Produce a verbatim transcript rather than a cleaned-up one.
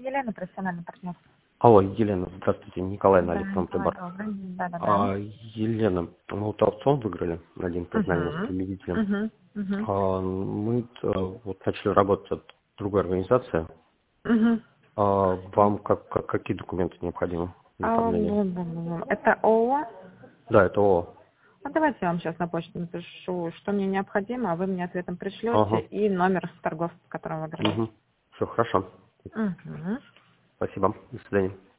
Елена, профессиональный партнер. Алло, Елена, здравствуйте, Николай на Да, электронный Николай, прибор. добрый. Да-да-да. А, Елена, мы вот аукцион выиграли, один профессиональный с Угу. победителем. Угу. Угу. А, мы э, вот начали работать от другой организации. Угу. А, вам как, как- какие документы необходимы для А, оформления? бу- бу- бу- бу. Это ООО? Да, это ООО. А давайте я вам сейчас на почту напишу, что мне необходимо, а вы мне ответом пришлете Ага. и номер торговца, с которым вы играете. Угу. Все хорошо. Угу. Спасибо. До свидания.